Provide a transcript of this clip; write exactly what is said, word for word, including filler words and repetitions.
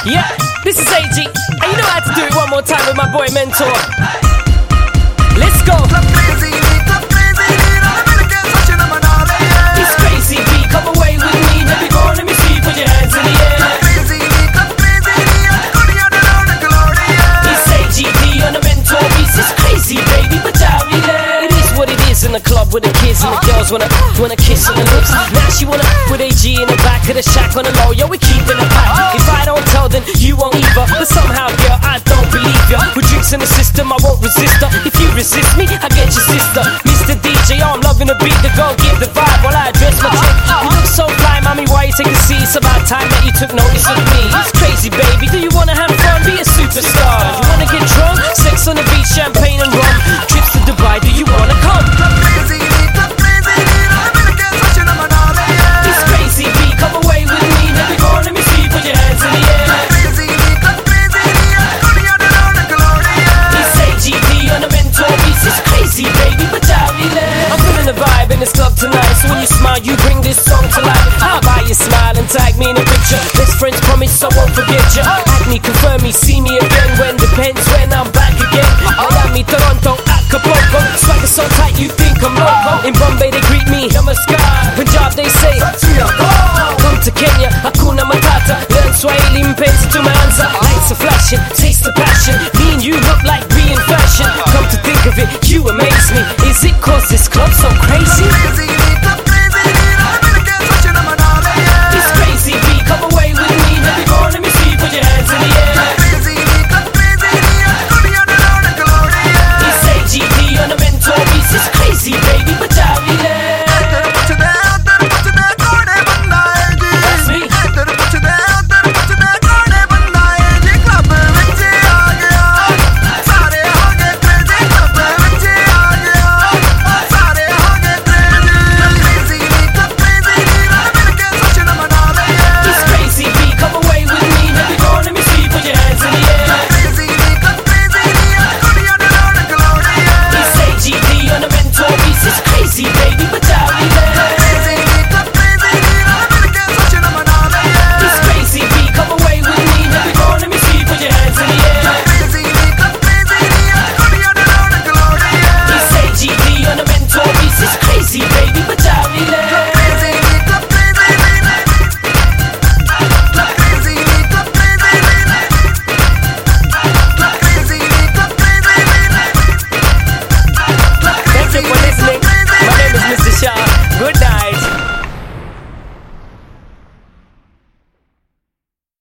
Yeah, this is A G, and you know how to do it one more time with my boy Mentor. Let's go. It's crazy B, come away with me, baby, go on, let me see you put your hands in the air. It's A G D on the Mentor beats, it's crazy baby, but I'll be there. It is what it is in the club with the kids and the girls wanna wanna kiss on the lips. Now she wanna put A G in the back of the shack on the low, yo, we keepin' it packed. If I don't tell, then you won't either. But somehow, girl, I don't believe ya. With drinks in the system, I won't resist her. If you resist me, I get your sister. Mister D J, oh, I'm loving the beat, the girl give the vibe while I address my chick. You look so fly, mommy, why you take a seat? It's about time that you took notice of me. It's crazy, baby, do you wanna have fun? Be a superstar. You wanna get drunk? Sex on the beach, champagne and rum. Trips to Dubai, do you wanna come? It's crazy B, come away with me, baby, go on, let me see you put your hands in the air. It's A G D on the Mentor beats, it's crazy baby, but I'll be there. I'm feeling the vibe in this club tonight, so when you smile, you bring this song to life. I'll buy you smile and tag me in a picture. Best friends promise I won't forget you. Acne, confirm me, see me again. When depends when I'm back again. Miami, Toronto, Acapulco. Swagger so tight you think I'm loco. In Bombay they greet me, Namaskar. Punjab they say come to Kenya, Hakuna Matata. Learn Swahili, mpenzi tumeanza. Lights are flashing, taste the passion. Me and you look like we in fashion. Come to think of it, you amaze me. Is it cause this club so crazy?